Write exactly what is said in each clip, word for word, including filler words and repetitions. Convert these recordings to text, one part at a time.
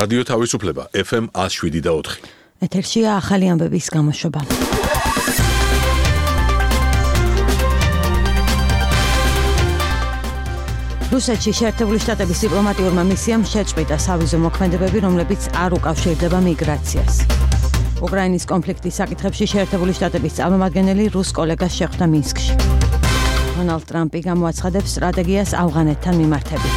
რადიო თავისუფლება ეფ ემ one oh seven და four. ეთერშია ახალი ამბების გამოშვება. რუსეთში შეერთებული შტატების დიპლომატიურმა მისიამ შეწყვიტა სავიზო მოქმედებები, რომლებიც არ უკავშირდება მიგრაციას. უკრაინის კონფლიქტის საკითხებში შეერთებული შტატების წარმომადგენელი რუს კოლეგას შეხვდა მინსკში. დონალდ ტრამპი გამოაცხადებს სტრატეგიას ავღანეთთან მიმართებით.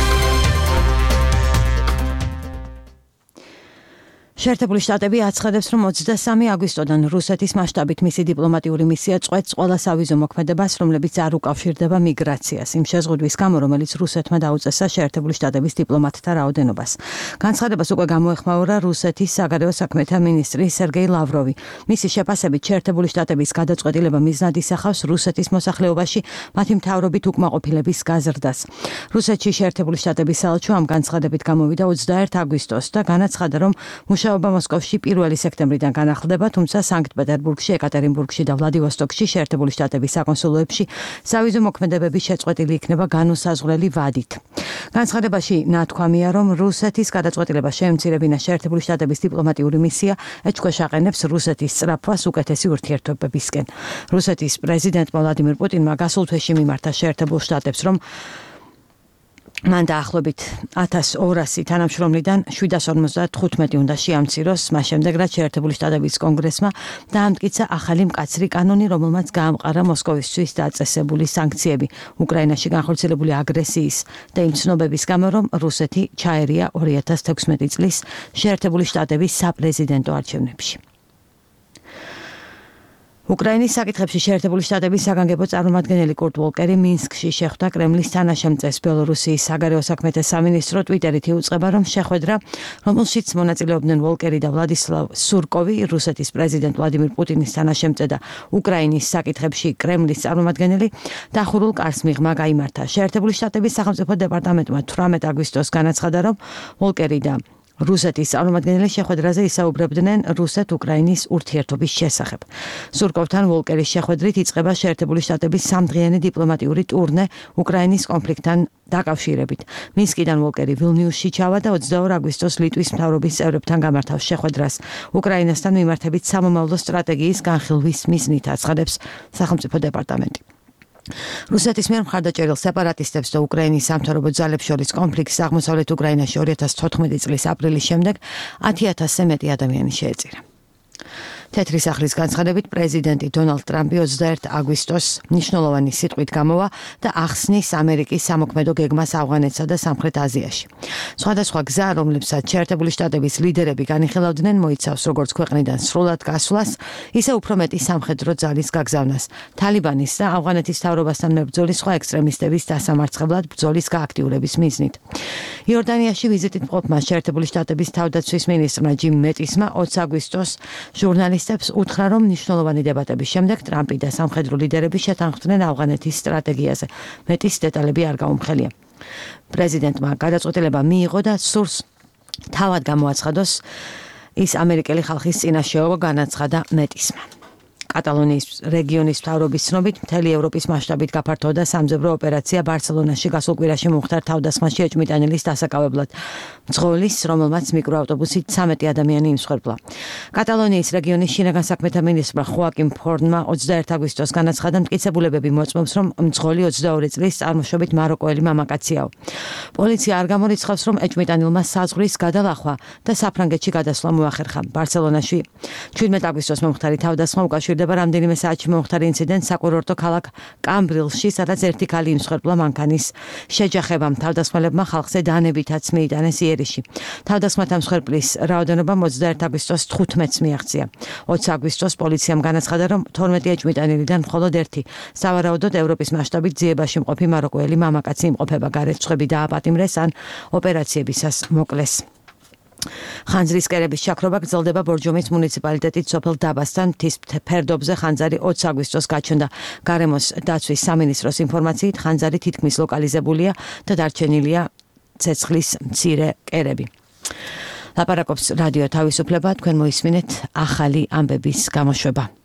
შეერთებული შტატები აცხადებს, რომ ოცდასამი აგვისტოდან რუსეთის მასშტაბით მისი დიპლომატიური მისია წყვეტს ყველა სავიზო მოქმედებას, რომლებიც არ უკავშირდება მიგრაციას, იმ შეზღუდვის გამო, რომელიც რუსეთმა დაუწესა შეერთებული შტატების დიპლომატთა რაოდენობას. განცხადებას უკვე გამოეხმაურა რუსეთის საგარეო საქმეთა მინისტრი სერგეი ლავროვი. მისი შეფასებით, შეერთებული შტატების გადაწყვეტილება მიზნად ისახავს რუსეთის მოსახლეობაში მათი მთავრობით უკმაყოფილების გაზრდას. რუსეთში შეერთებული შტატების საელჩო ამ განცხადებით გამოვიდა ოცდაერთი აგვისტოს და განაცხადა, რომ მუშაობა მოსკოვში პირველი სექტემბრიდან განახლდება, თუმცა სანქტ-პეტერბურგში, ეკატერინბურგში და ვლადივოსტოკში შეერთებული შტატების საკონსულოებში სავიზო მოქმედებები შეწყვეტილი იქნება განუსაზღვრელი ვადით. განცხადებაში ნათქვამია, რომ რუსეთის გადაწყვეტილება შეემცირებინა შეერთებული შტატების დიპლომატიური მისია ეჭქვეშ აყენებს რუსეთის სწრაფვას უკეთესი ურთიერთობებისკენ. რუსეთის პრეზიდენტმა ვლადიმირ პუტინმა გასულ თვეში მიმართა შეერთებულ შტატებს, რომ მან დაახლოებით ათას ორასი თანამშრომლიდან შვიდას ორმოცდათხუთმეტი უნდა შეამციროს, მას შემდეგ რაც შეერთებული შტატების კონგრესმა დაამტკიცა ახალი მკაცრი კანონი, რომელმაც გაამყარა მოსკოვისთვის დაწესებული სანქციები უკრაინაში განხორციელებული აგრესიის და იმ ცნობების გამო, რომ რუსეთი ჩაერია ორი ათას თექვსმეტი წლის შეერთებული შტატების საპრეზიდენტო არჩევნებში. უკრაინის საკითხებში შეერთებული შტატების საგანგებო წარმომადგენელი კურტ ვოლკერი მინსკში შეხვდა კრემლის თანაშემწეს. ბელორუსიის საგარეო საქმეთა სამინისტრო ტვიტერით იუწყება, რომ შეხვედრა, რომელშიც მონაწილეობდნენ ვოლკერი და ვლადისლავ სურკოვი, რუსეთის პრეზიდენტ ვლადიმირ პუტინის თანაშემწე და უკრაინის საკითხებში კრემლის წარმომადგენელი, დახურულ კარს მიღმა გაიმართა. შეერთებული შტატების სახელმწიფო დეპარტამენტმა თვრამეტი აგვისტოს განაცხადა, რომ ვოლკერი და რუსეთის წარმომადგენელი შეხვედრაზე ისაუბრებდნენ რუსეთ-უკრაინის ურთიერთობის შესახებ. სურკოვთან ვოლკერის შეხვედრით იწყება შეერთებული შტატების სამდღიანი დიპლომატიური ტურნე უკრაინის კონფლიქტთან დაკავშირებით. მინსკიდან ვოლკერი ვილნიუსში ჩავა და ოცდაორი აგვისტოს ლიტვის მთავრობის წევრებთან გამართავს შეხვედრას. უკრაინასთან მიმართებით სამომავლო სტრატეგიის განხილვის მიზნით, აცხადებს სახელმწიფო დეპარტამენტი. რუსეთის მიერ მხარდაჭერილ სეპარატისტებს და უკრაინის სამთავრობო ძალებს შორის კონფლიქტს აღმოსავლეთ უკრაინაში ორი ათას თოთხმეტი წლის აპრილის შემდეგ ათი ათასზე მეტი ადამიანი შეეწირა. თეთრი სახლის განცხადებით პრეზიდენტი დონალდ ტრამპი ოცდაერთი აგვისტოს მნიშვნელოვანი სიტყვით გამოვა და ახსნის ამერიკის სამოქმედო გეგმას ავღანეთსა და სამხრეთ აზიაში. სხვადასხვა გზა, რომლებსაც შეერთებული შტატების ლიდერები განიხილავდნენ, მოიცავს როგორც ქვეყნიდან სრულად გასვლას, ისე უფრო მეტი სამხედრო ძალის გაგზავნას, თალიბანის და ავღანეთის მთავრობასთან მებრძოლი სხვა ექსტრემისტების დასამარცხებლად ბრძოლის გააქტიურების მიზნით. იორდანიაში ვიზიტით მყოფმა შეერთებული შტატების თავდაცვის მინისტრმა ჯიმ მეტისმა ოცი აგვისტოს ჟურნალისტებს უთხრა, რომ მნიშვნელოვანი დებატების შემდეგ ტრამპი და სამხედრო ლიდერები შეთანხმდნენ ავღანეთის სტრატეგიაზე. მეტის დეტალები არ გაუმხელია. პრეზიდენტმა გადაწყვეტილება მიიღო და სურს თავად გამოაცხადოს ის ამერიკელი ხალხის წინაშეო, განაცხადა მეტისმა. კატალონიის რეგიონის მთავრობის ცნობით, მთელი ევროპის მასშტაბით გაფართოვდა სამძებრო ოპერაცია ბარსელონაში გასულ კვირაში მომხდარ თავდასხმაში ეჭვმიტანილის დასაკავებლად. მძღოლის, რომელმაც მიკროავტობუსით ცამეტი ადამიანი იმსხვერპლა. კატალონიის რეგიონის შინაგან საქმეთა მინისტრმა ხოაკიმ ფორნმა ოცდაერთი აგვისტოს განაცხადა, მტკიცებულებები მოწმობს, რომ მძღოლი ოცდაორი წლის წარმოშობით მაროკოელი მამაკაციაო. პოლიცია არ გამორიცხავს, რომ ეჭვმიტანილმა საზღვრის გადალახვა და საფრანგეთში გადასვლა მოახერხა. ბარსელონაში შვიდმეტი აგვისტოს მომხდარი თავდასხმა უკავშირდება რამდენიმე საათში მომხდარ ინციდენტს საკურორტო ქალაქ კამბრილში, სადაც ერთი ქალი იმსხვერპლა მანქანის შეჯახებამ. თავდასხმელებმა ხალხზე დანებითაც მიიტანეს იერიში. თავდასხმათა მსხვერპლის რაოდენობა ოცდაერთი აგვისტოს თხუთმეტს მიაღწია. ოცი აგვისტოს პოლიციამ განაცხადა, რომ თორმეტი ეჭვმიტანილიდან მხოლოდ ერთი სავარაუდოდ ევროპის მასშტაბით ძიებაში მყოფი მაროკოელი მამაკაცი იმყოფება. გარეთ წვები დააპატიმრეს ან ოპერაციებისას მოკლეს. ხანძრის კერების შაქრობა გრძელდება ბორჯომის მუნიციპალიტეტის სოფელ დაბასთან მთის ფერდობზე. ხანძარი ოცი აგვისტოს გაჩნდა. გარემოს დაცვის სამინისტროს ინფორმაციით ხანძარი თითქმის ლოკალიზებულია და დარჩენილია ცეცხლის მცირე კერები. ლაპარაკობს რადიო თავისუფლება, თქვენ მოისმინეთ ახალი ამბების გამოშვება.